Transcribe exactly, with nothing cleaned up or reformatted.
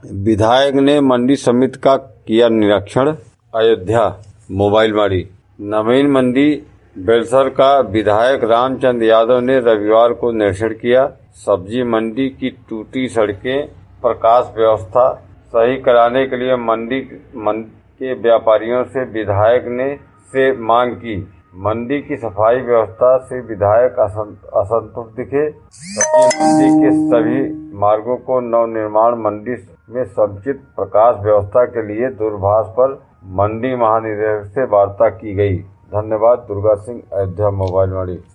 विधायक ने मंडी समिति का किया निरीक्षण। अयोध्या मोबाइलवाड़ी। नवीन मंडी बेलसर का विधायक रामचंद्र यादव ने रविवार को निरीक्षण किया। सब्जी मंडी की टूटी सड़कें, प्रकाश व्यवस्था सही कराने के लिए मंडी के व्यापारियों से विधायक ने से मांग की। मंडी की सफाई व्यवस्था से विधायक असंतुष्ट दिखे। सब्जी मंडी के सभी मार्गों को नवनिर्माण मंडी में समुचित प्रकाश व्यवस्था के लिए दूरभाष पर मंडी महानिदेशक से वार्ता की गई। धन्यवाद। दुर्गा सिंह, अयोध्या मोबाइलवाड़ी।